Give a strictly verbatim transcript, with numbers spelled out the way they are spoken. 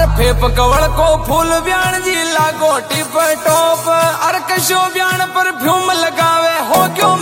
फेप कवल को फूल ब्याण जी लागो tip top. अर कशो ब्याण परफ्यूम लगावे हो क्यों